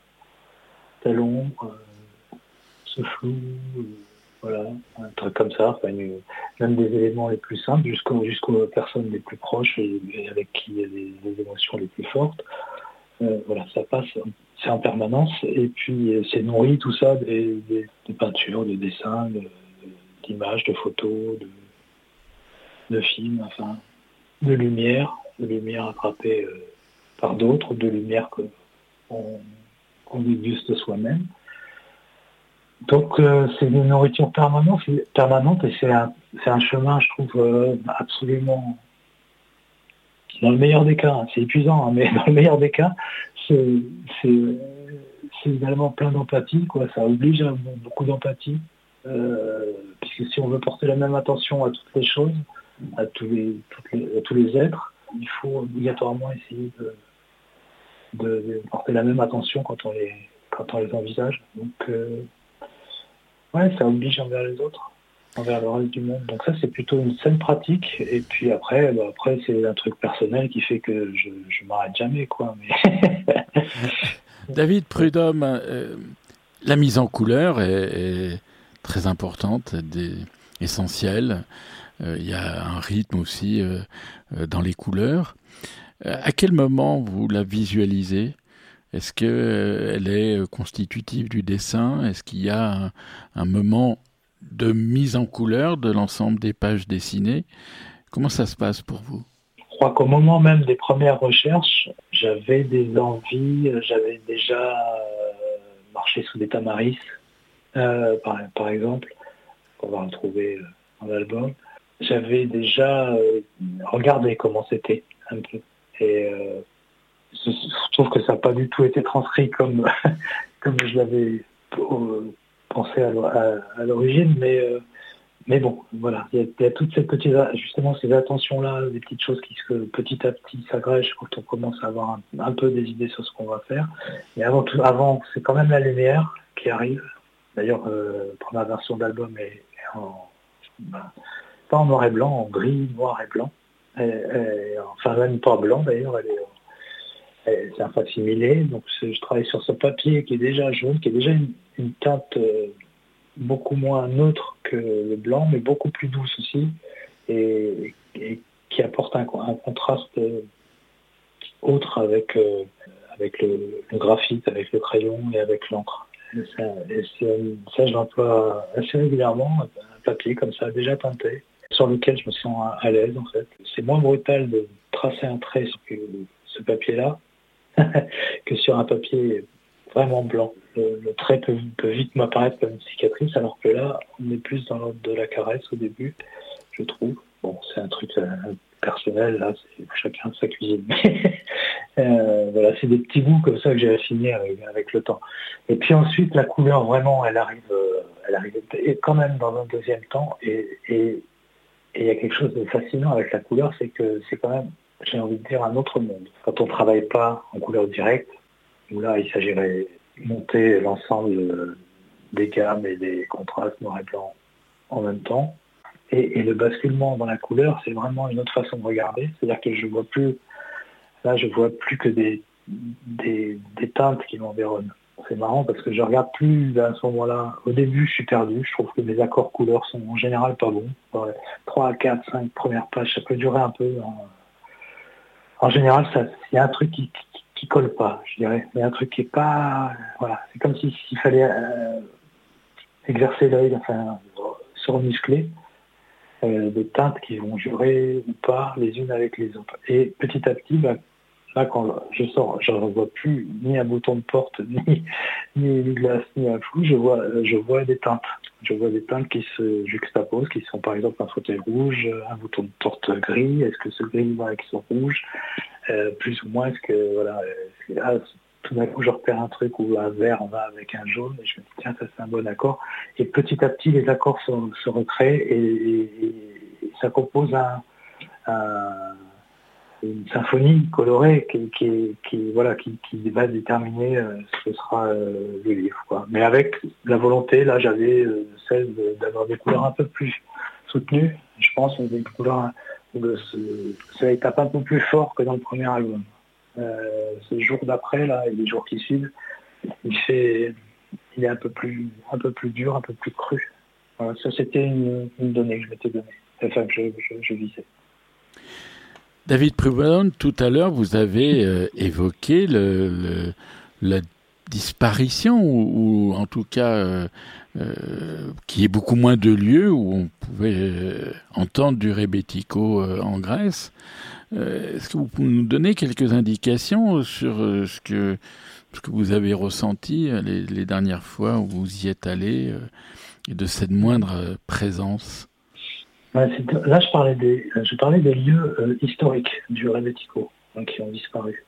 tel ombre, ce flou, voilà, un truc comme ça, même des éléments les plus simples jusqu'aux personnes les plus proches et avec qui il y a des émotions les plus fortes. Voilà, ça passe, c'est en permanence, et puis c'est nourri tout ça des peintures, de dessins, d'images, de photos, de films, enfin, de lumière attrapée par d'autres, de lumière qu'on déguste soi-même. Donc c'est une nourriture permanente et c'est un chemin, je trouve, absolument, dans le meilleur des cas, c'est épuisant, hein, mais dans le meilleur des cas, c'est également plein d'empathie, quoi. Ça oblige à beaucoup d'empathie, puisque si on veut porter la même attention à toutes les choses, à tous les êtres, il faut obligatoirement essayer de porter la même attention quand on les envisage. Donc ouais, ça oblige envers les autres, envers le reste du monde. Donc ça, c'est plutôt une saine pratique. Et puis après c'est un truc personnel qui fait que je m'arrête jamais, quoi. Mais David Prudhomme, la mise en couleur est très importante, essentielle. Il y a un rythme aussi dans les couleurs. À quel moment vous la visualisez? Est-ce qu'elle est constitutive du dessin? Est-ce qu'il y a un moment de mise en couleur de l'ensemble des pages dessinées? Comment ça se passe pour vous? Je crois qu'au moment même des premières recherches, j'avais des envies, j'avais déjà marché sous des tamaris, par exemple, qu'on va retrouver dans l'album. J'avais déjà regardé comment c'était un peu. Et je trouve que ça n'a pas du tout été transcrit comme je l'avais pensé à l'origine, mais bon, voilà, il y a toutes ces petites, justement ces attentions-là, des petites choses qui petit à petit s'agrègent quand on commence à avoir un peu des idées sur ce qu'on va faire. Mais avant, c'est quand même la lumière qui arrive. D'ailleurs, la première version de l'album est pas en noir et blanc, en gris, noir et blanc. Enfin, même pas blanc d'ailleurs, c'est un facsimilé. Donc je travaille sur ce papier qui est déjà jaune, qui est déjà une teinte beaucoup moins neutre que le blanc, mais beaucoup plus douce aussi, et qui apporte un contraste autre avec le graphite, avec le crayon et avec l'encre. Ça, je l'emploie assez régulièrement, un papier comme ça, déjà teinté, sur lequel je me sens à l'aise en fait. C'est moins brutal de tracer un trait sur ce papier-là que sur un papier vraiment blanc. Le trait peut vite m'apparaître comme une cicatrice, alors que là, on est plus dans l'ordre de la caresse au début, je trouve. Bon, c'est un truc personnel, là, c'est chacun sa cuisine. Voilà, c'est des petits goûts comme ça que j'ai affinés avec le temps. Et puis ensuite, la couleur, vraiment, elle arrive quand même dans un deuxième temps. Et il y a quelque chose de fascinant avec la couleur, c'est que c'est quand même, j'ai envie de dire, un autre monde. Quand on ne travaille pas en couleur directe, où là, il s'agirait de monter l'ensemble des gammes et des contrastes noir et blanc en même temps. Et le basculement dans la couleur, c'est vraiment une autre façon de regarder. C'est-à-dire que je vois plus que des teintes qui m'environnent. C'est marrant parce que je regarde plus à ce moment-là. Au début, je suis perdu. Je trouve que mes accords couleurs sont en général pas bons. Dans les 3, 4, 5 premières pages, ça peut durer un peu. En général, il y a un truc qui colle pas, je dirais. Il y a un truc qui est pas... Voilà. C'est comme s'il fallait exercer l'œil, enfin, se remuscler. Des teintes qui vont jurer ou pas les unes avec les autres. Et petit à petit, là, quand je sors, je ne vois plus ni un bouton de porte, ni une glace, ni un flou, je vois des teintes. Je vois des teintes qui se juxtaposent, qui sont par exemple un fauteuil rouge, un bouton de porte gris. Est-ce que ce gris va avec ce rouge plus ou moins, est-ce que, voilà, tout d'un coup, je repère un truc où un vert va avec un jaune, et je me dis, tiens, ça c'est un bon accord. Et petit à petit, les accords se recréent et ça compose une symphonie colorée qui va déterminer ce que sera le livre, quoi. Mais avec la volonté, là, j'avais celle d'avoir des couleurs un peu plus soutenues. Je pense des couleurs ça tape un peu plus fort que dans le premier album. Ce jour d'après, là, et les jours qui suivent, il est un peu plus dur, un peu plus cru. Voilà, ça, c'était une donnée que je m'étais donnée, enfin que je visais. David Pribillon, tout à l'heure, vous avez évoqué la disparition, ou en tout cas qu'il y ait beaucoup moins de lieux où on pouvait entendre du rebetiko en Grèce. Est-ce que vous pouvez nous donner quelques indications sur ce que vous avez ressenti les dernières fois où vous y êtes allé, et de cette moindre présence? Là, je parlais des lieux historiques du rebetiko, hein, qui ont disparu.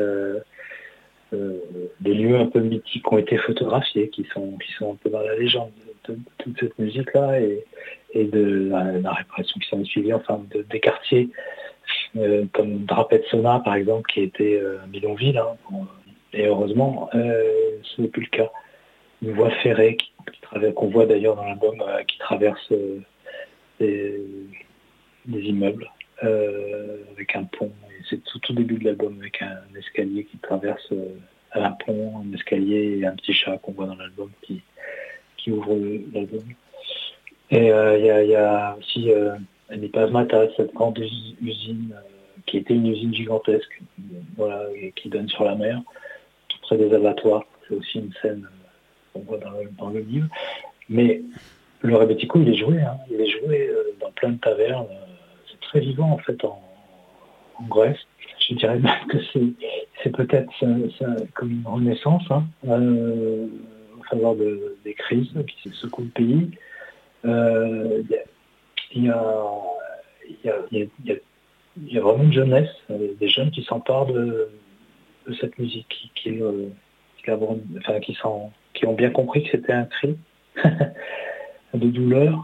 Des lieux un peu mythiques qui ont été photographiés, qui sont un peu dans la légende de toute cette musique-là et de la répression qui s'en est suivie, enfin des quartiers comme Drapetsona par exemple, qui était un bidonville, hein, et heureusement ce n'est plus le cas. Une voie ferrée qu'on voit d'ailleurs dans l'album, qui traverse des immeubles avec un pont, et c'est tout début de l'album avec un escalier qui traverse un pont, un escalier et un petit chat qu'on voit dans l'album qui ouvre l'album. Et il y a aussi Epavmata, cette grande usine qui était une usine gigantesque, voilà, et qui donne sur la mer, tout près des abattoirs. C'est aussi une scène qu'on voit dans le livre. Mais le rebetiko, il est joué dans plein de tavernes. C'est très vivant en fait en Grèce. Je dirais même que c'est peut-être ça, comme une renaissance, hein, en faveur des crises qui secouent le pays. Il y a vraiment une jeunesse, des jeunes qui s'emparent de cette musique, qui ont bien compris que c'était un cri de douleur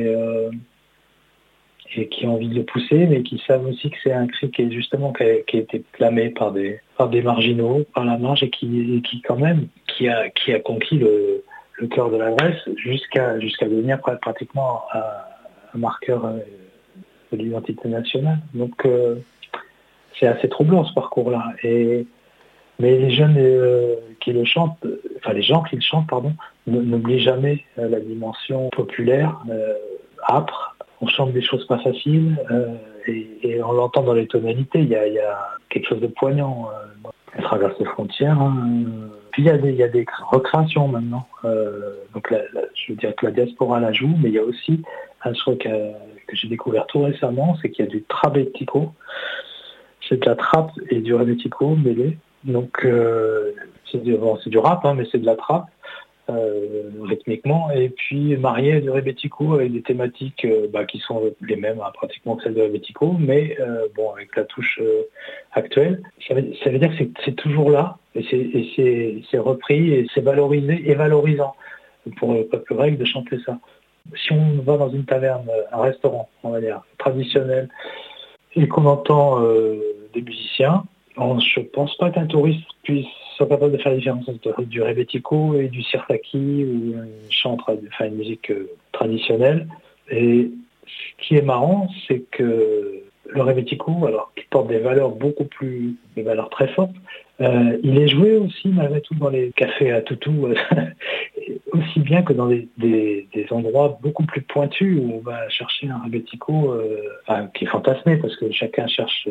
et qui ont envie de le pousser, mais qui savent aussi que c'est un cri qui a été clamé par des marginaux, par la marge, et qui quand même, qui a conquis le cœur de la Grèce jusqu'à devenir pratiquement un marqueur de l'identité nationale. Donc c'est assez troublant ce parcours-là. Mais les jeunes qui le chantent, enfin les gens qui le chantent, pardon, n'oublient jamais la dimension populaire, âpre. On chante des choses pas faciles et on l'entend dans les tonalités. Il y a quelque chose de poignant. Elle traverse les frontières. Hein. Puis il y a des recréations maintenant. Donc je veux dire que la diaspora la joue, mais il y a aussi un truc que j'ai découvert tout récemment, c'est qu'il y a du trabetiko. C'est de la trappe et du rebetiko mêlés. Donc c'est du rap, hein, mais c'est de la trappe. Rythmiquement, et puis marié à du rebetiko avec des thématiques qui sont les mêmes pratiquement que celles de rebetiko, mais avec la touche actuelle. Ça veut dire que c'est toujours là, et c'est repris, et c'est valorisé et valorisant pour le peuple grec de chanter ça. Si on va dans une taverne, un restaurant, on va dire, traditionnel, et qu'on entend des musiciens, je pense pas qu'un touriste soit capable de faire la différence entre du rebetiko et du sirtaki ou une musique traditionnelle. Et ce qui est marrant, c'est que le rebetiko, alors qui porte des valeurs des valeurs très fortes, il est joué aussi malgré tout dans les cafés à toutou, aussi bien que dans des endroits beaucoup plus pointus où on va chercher un rebetiko qui est fantasmé parce que chacun cherche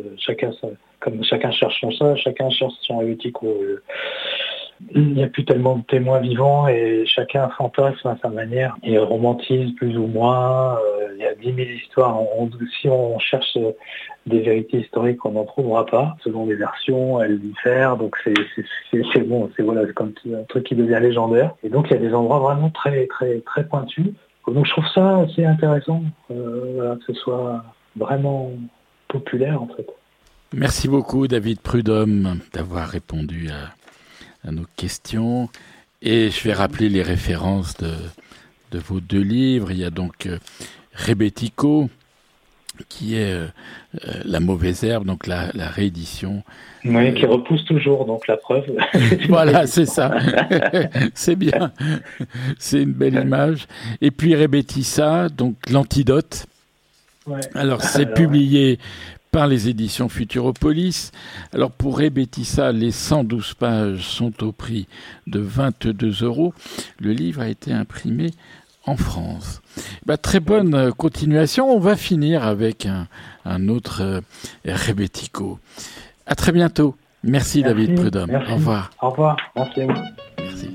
son ça, chacun cherche son rebetiko. Il n'y a plus tellement de témoins vivants et chacun fantasme à sa manière et romantise plus ou moins. Il y a 10 000 histoires. Si on cherche des vérités historiques, on n'en trouvera pas. Selon les versions, elles diffèrent. Donc c'est comme un truc qui devient légendaire. Et donc il y a des endroits vraiment très très très pointus. Donc je trouve ça assez intéressant que ce soit vraiment populaire en fait. Merci beaucoup David Prudhomme d'avoir répondu à nos questions. Et je vais rappeler les références de vos 2 livres. Il y a donc Rebetiko, qui est La mauvaise herbe, donc la réédition. Oui, qui repousse toujours, donc la preuve. Voilà, c'est ça. C'est bien. C'est une belle image. Et puis Rebetissa, donc l'antidote. Ouais. Alors, c'est publié par les éditions Futuropolis. Alors pour Rebetissa, les 112 pages sont au prix de 22 €. Le livre a été imprimé en France. Très bonne continuation. On va finir avec un autre rebetiko. À très bientôt. Merci David Prudhomme. Merci. Au revoir. Au revoir. Merci à vous. Merci.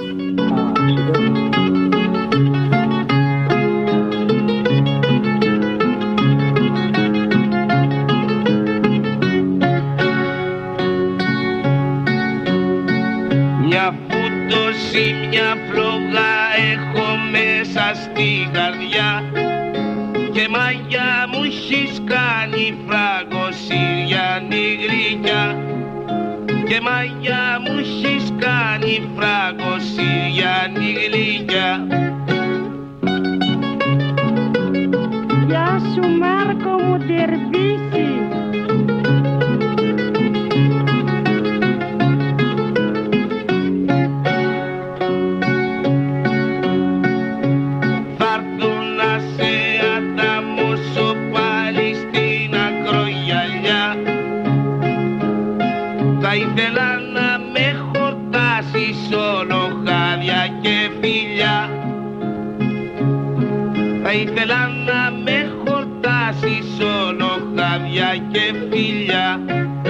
Μια φλόγα έχω μέσα στη καρδιά και μαγιά μου έχεις κάνει φράγκο Συριανή γρικιά και μαγιά μου έχεις κάνει φράγκο Συριανή γλυκιά. Γεια σου Μάρκο μου Ντερβίση. Θα ήθελα να με χορτάσεις όλο χάδια και φιλιά.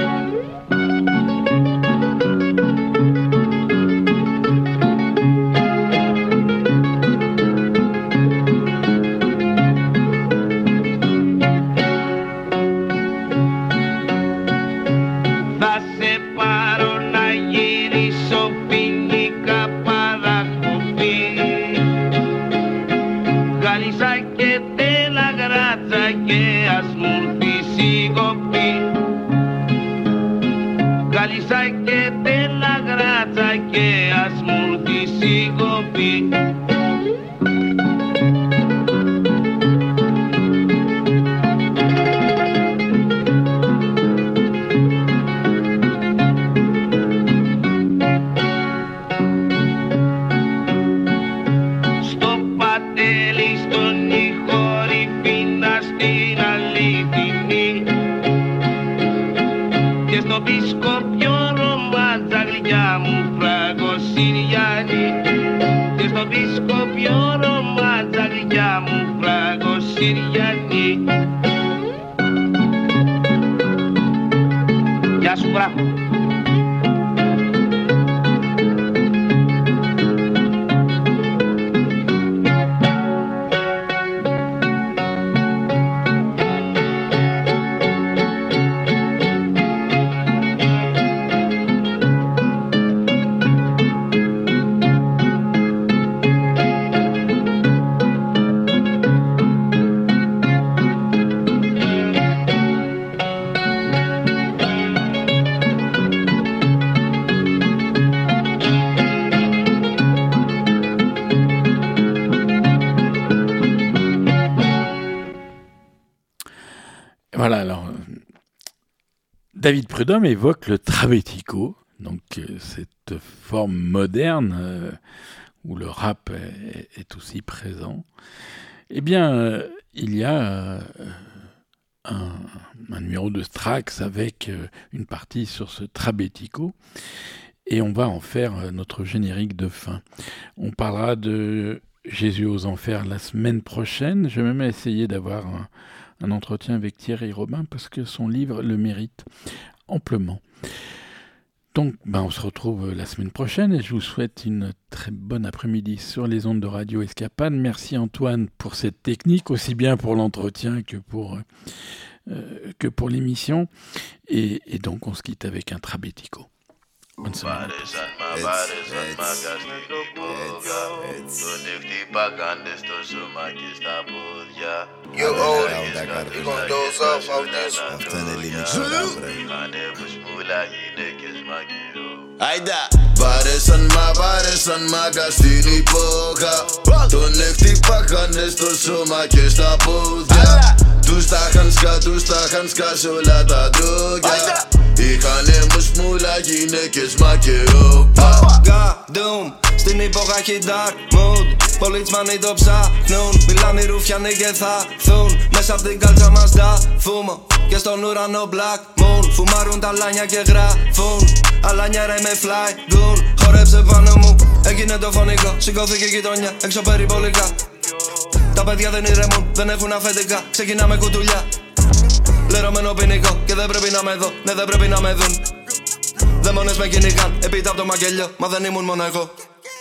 Θα σε πάρω να γυρίσω ποινικά παρακοπή. Γάλισσα και τέλα γράτσα και ας μου έρθει σιγοπή. Γάλισσα και τέλα γράτσα και ας μου έρθει σιγοπή. Γεια σου, μπράβο. Voilà, alors, David Prudhomme évoque le trabético, donc cette forme moderne où le rap est aussi présent. Eh bien, il y a un numéro de Strax avec une partie sur ce trabético, et on va en faire notre générique de fin. On parlera de Jésus aux enfers la semaine prochaine. Je vais même essayer d'avoir un entretien avec Thierry Robin parce que son livre le mérite amplement. Donc, on se retrouve la semaine prochaine et je vous souhaite une très bonne après-midi sur les ondes de Radio Escapade. Merci Antoine pour cette technique, aussi bien pour l'entretien que pour l'émission. Et donc, on se quitte avec un trabético. Bonne semaine. You old, you gon' doze off off this Άιντα! Βάρεσαν μάγκα στην υπόγα. Τον χτυπάγανε στο σώμα και στα πόδια. Τους τα είχαν σκάσει όλα τα ντρόγια. Είχανε μουσμούλα, γυναίκες μακεόπα. Doom, στην υπόγα έχει dark mood. Πολιτσμάνοι το ψάχνουν. Μιλάνε οι ρουφιάνοι και θα θουν. Μέσα απ' την κάλτσα μας τα φούμο. Και στον ουρανό black moon. Φουμάρουν τα λάνια και γράφουν. Αλάνια ρε με fly goon. Χόρεψε πάνω μου, έγινε το φωνικό. Σηκώθηκε η γειτονιά, έξω περιπολικά. Τα παιδιά δεν ηρεμούν, δεν έχουν αφεντικά. Ξεκινάμε κουτουλιά. Λερωμένο ποινικό και δεν πρέπει να με δω. Ναι, δεν πρέπει να με δουν. Δαίμονες με κυνηγάν, επίτα από το μαγγελιό. Μα δεν ήμουν μόνο εγώ.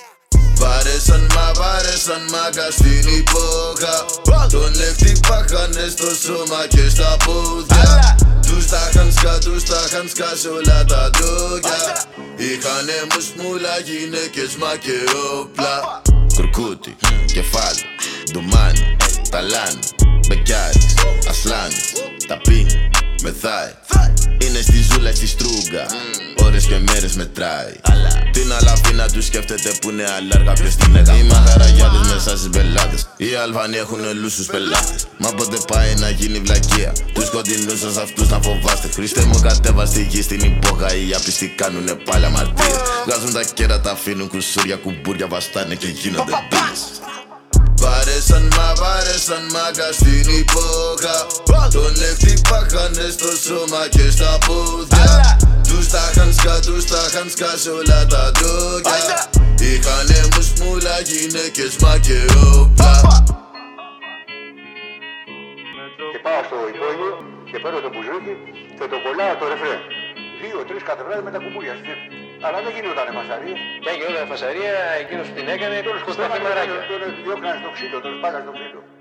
Βάρεσαν μάγκα στην υπόγα. Τον χτυπάγανε στο σώμα και στα πόδια. Τους τα είχαν σκάσει όλα τα ντρόγια. Είχανε μουσμούλα, γυναίκες μακεόπλα. Κουρκούτι, κεφάλι, ντουμάνι, ταλάνι, μπεκιάρις, ασλάνις, τα πίνει, μεθάει. Είναι στη ζούλα, στη στρούγκα, ώρες και μέρες μετράει. Την αλαφίνα του σκέφτεται που είναι αλάργα, ποιος την έκανε. Οι μαγαραγιάδες μέσα στις πελάτες. Οι Αλβανοί έχουν λούσους πελάτες. Μα πότε πάει να γίνει βλακεία. Τους κοντινούς σας αυτούς να φοβάστε. Χριστέ μου κατέβα στη γη στην υπόγα. Οι άπιστοι κάνουνε πάλι αμαρτίες. Βγάζουν τα κέρατα, αφήνουν κουσούρια, κουμπούρια, βαστάνε και γίνονται μπίλες. Βάρεσαν μάγκα στην υπόγα. Τον χτυπάγανε στο σώμα και στα πόδια. Τους τα είχαν σκάσει όλα τα ντρόγια. Είχανε μουσμούλα, γυναίκες μακεόπλα. Και πάω στο υπόγειο και παίρνω το μπουζούκι και το κολλάω το ρεφρέ. 2-3 κατεβράδες με τα κουμπούρια. Αλλά δεν γινότανε φασαρία. Και αν γινόταν φασαρία, εκείνος που την έκανε, τον σκοτώθηκε μαράκια. Τον διώχνανε στο ξύλο, τον σπάγανε στο ξύλο.